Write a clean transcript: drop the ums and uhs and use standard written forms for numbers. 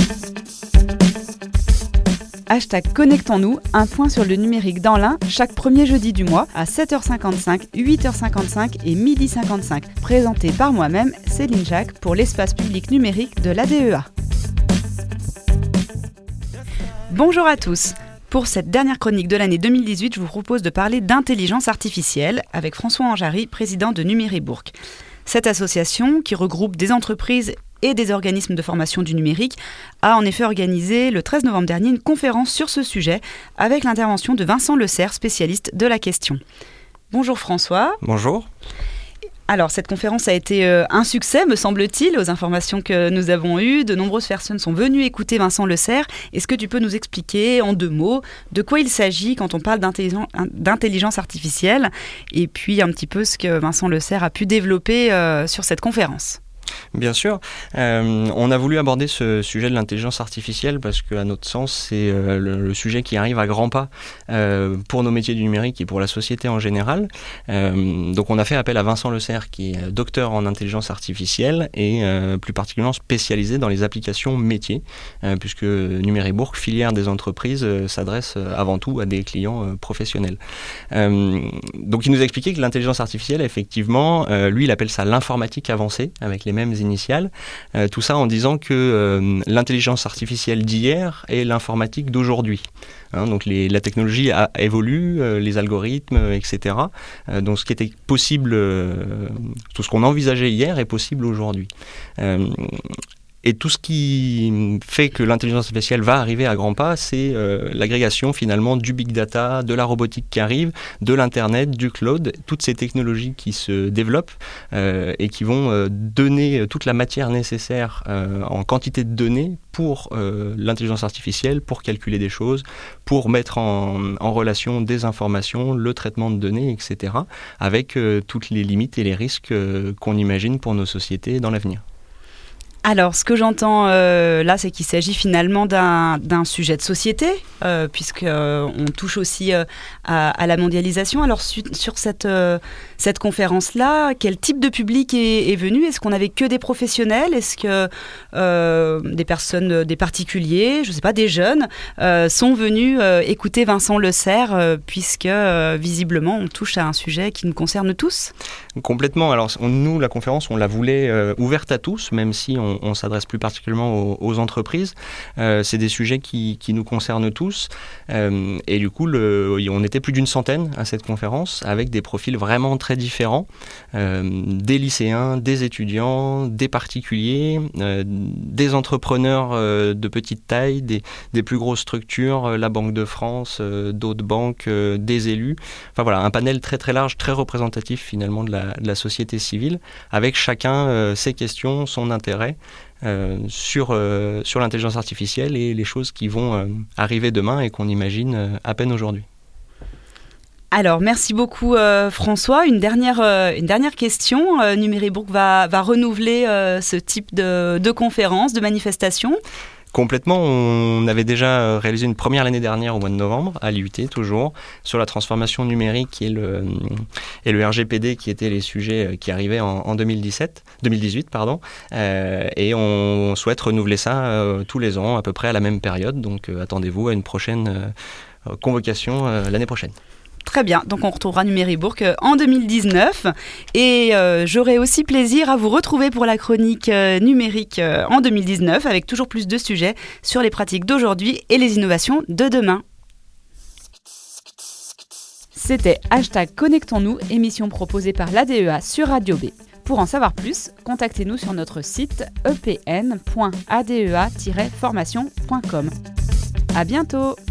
Hashtag Connectons-nous, un point sur le numérique dans l'Ain, chaque premier jeudi du mois à 7h55, 8h55 et 12h55. Présenté par moi-même, Céline Jacques, pour l'espace public numérique de l'ADEA. Bonjour à tous. Pour cette dernière chronique de l'année 2018, je vous propose de parler d'intelligence artificielle avec François Anjary, président de Numéribourg. Cette association, qui regroupe des entreprises et des organismes de formation du numérique, a en effet organisé le 13 novembre dernier une conférence sur ce sujet avec l'intervention de Vincent Lecerf, spécialiste de la question. Bonjour François. Bonjour. Alors, cette conférence a été un succès, me semble-t-il, aux informations que nous avons eues. De nombreuses personnes sont venues écouter Vincent Lecerf. Est-ce que tu peux nous expliquer en 2 mots de quoi il s'agit quand on parle d'intelligence artificielle et puis un petit peu ce que Vincent Lecerf a pu développer sur cette conférence ? Bien sûr. On a voulu aborder ce sujet de l'intelligence artificielle parce qu'à notre sens, c'est le sujet qui arrive à grands pas pour nos métiers du numérique et pour la société en général. Donc on a fait appel à Vincent Lecerf, qui est docteur en intelligence artificielle et plus particulièrement spécialisé dans les applications métiers, puisque Numéribourg, filière des entreprises, s'adresse avant tout à des clients professionnels. Donc il nous a expliqué que l'intelligence artificielle, effectivement, lui, il appelle ça l'informatique avancée, avec les mêmes initiales, tout ça en disant que l'intelligence artificielle d'hier est l'informatique d'aujourd'hui. Donc la technologie évolue, les algorithmes, etc. Donc ce qui était possible, tout ce qu'on envisageait hier est possible aujourd'hui. Et tout ce qui fait que l'intelligence artificielle va arriver à grands pas, c'est l'agrégation finalement du big data, de la robotique qui arrive, de l'internet, du cloud, toutes ces technologies qui se développent et qui vont donner toute la matière nécessaire en quantité de données pour l'intelligence artificielle, pour calculer des choses, pour mettre en relation des informations, le traitement de données, etc., avec toutes les limites et les risques qu'on imagine pour nos sociétés dans l'avenir. Alors, ce que j'entends là, c'est qu'il s'agit finalement d'un sujet de société, puisqu'on touche aussi à la mondialisation. Alors, sur cette conférence-là, quel type de public est venu ? Est-ce qu'on avait que des professionnels ? Est-ce que des personnes, des particuliers, je ne sais pas, des jeunes, sont venus écouter Vincent Lecerf, puisque visiblement, on touche à un sujet qui nous concerne tous ? Complètement. Alors, nous, la conférence, on la voulait ouverte à tous, même si on s'adresse plus particulièrement aux entreprises. C'est des sujets qui nous concernent tous. Et du coup, on était plus d'une centaine à cette conférence, avec des profils vraiment très différents. Des lycéens, des étudiants, des particuliers, des entrepreneurs de petite taille, des plus grosses structures, la Banque de France, d'autres banques, des élus. Enfin voilà, un panel très très large, très représentatif finalement de la société civile, avec chacun ses questions, son intérêt sur l'intelligence artificielle et les choses qui vont arriver demain et qu'on imagine à peine aujourd'hui. Alors, merci beaucoup François. Une dernière question. Numéribourg va renouveler ce type de conférence, de manifestation. Complètement, on avait déjà réalisé une première l'année dernière au mois de novembre, à l'IUT toujours, sur la transformation numérique et le RGPD qui étaient les sujets qui arrivaient en 2018. Et on souhaite renouveler ça tous les ans, à peu près à la même période. Donc attendez-vous à une prochaine convocation l'année prochaine. Très bien, donc on retrouvera Numéribourg en 2019 et j'aurai aussi plaisir à vous retrouver pour la chronique numérique en 2019 avec toujours plus de sujets sur les pratiques d'aujourd'hui et les innovations de demain. C'était Hashtag Connectons-nous, émission proposée par l'ADEA sur Radio B. Pour en savoir plus, contactez-nous sur notre site epn.adea-formation.com. À bientôt!